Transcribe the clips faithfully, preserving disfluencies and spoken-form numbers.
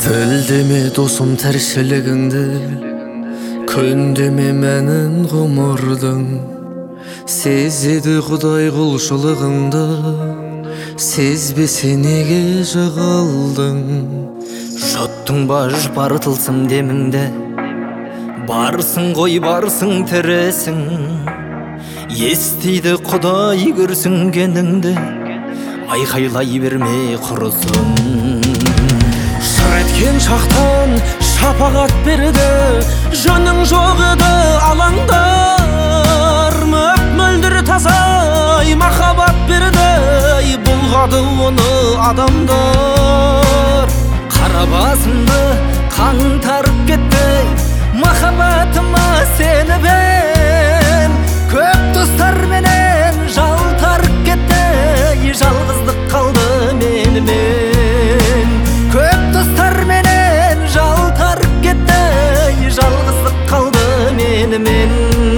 Тілдеме досым тіршілігіңді, көндеме мәнін ғұмырдың. Сезеді Құдай құлшылығыңды, сезбесе неге жығылдың. Жұттың баж бар тылсым деміңді, барсың ғой барсың тіресің. Естиді Құдай көрсінгеніңді, айқайлай берме құрысын. Шыр еткен шақтан шапағат берді, жөнің жоқ еді алаңдар. Мөп-мөлдір тазай махаббат берді, бұлғады оны адамдар. Қара басымды қаңтарып кетті, махаббатыма сені бен. Көп достар менен жалтарып кетті, жалғыздық қалды менімен. Көп достар менен жалтарып кетті, жалғыздық қалды менімен.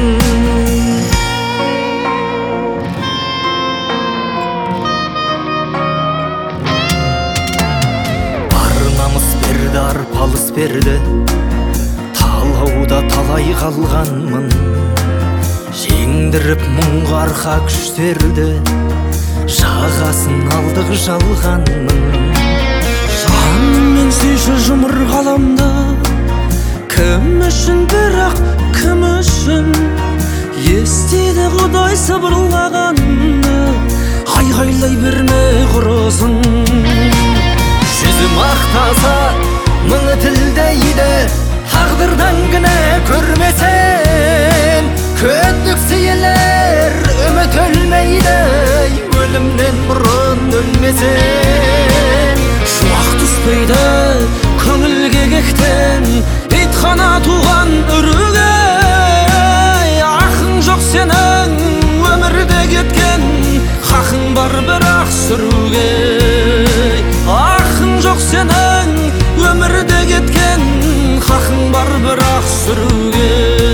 Бар намыс берді, арпалыс берді, талауда талай қалғанмын. Жеңдіріп мұңға арқа күштерді, жағасын алдық жалғанмын. Жаныммен сүйші жұмыр ғаламды, кім үшін бірақ кім үшін? Естиді Құдай сыбырлағанды, айғайлай берме құрысын. Жүзім ақтаса мұңы тілдейді, тағдырдан кінә көрмесен. Көндік сейілер үміт өлмейді, өлімнен бұрын өлмесен. Шуақ түспейді көңілге кектен, ит қана туған үріге. Ақың жоқ сенің өмірде кеткен, хақың бар бірақ сүруге. Ақың жоқ сенің өмірде кеткен, хақың бар бірақ сүруге.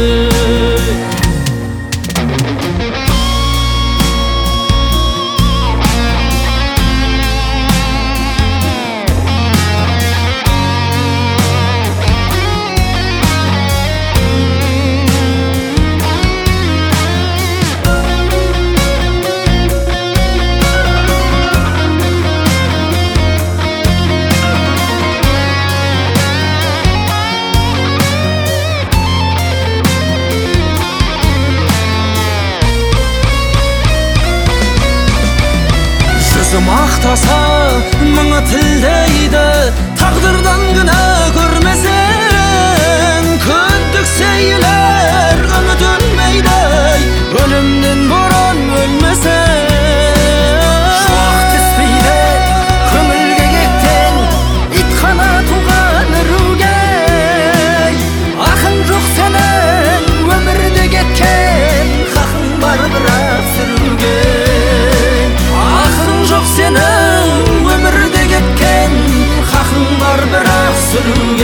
Мақтаса мұңы тілдейді, тағдырдан кінә көрмесең. Көндік сейілер үміт өлмейді, өлімнен бұрын өлмесең. Шуақ түспейді көңілге кектен, ит қана туған үруге. Ақың жоқ сенің өмірде кеткен, хақың бар бірақ сүруге. Сенің өмірде кеткен, хақың бар бірақ сүруге.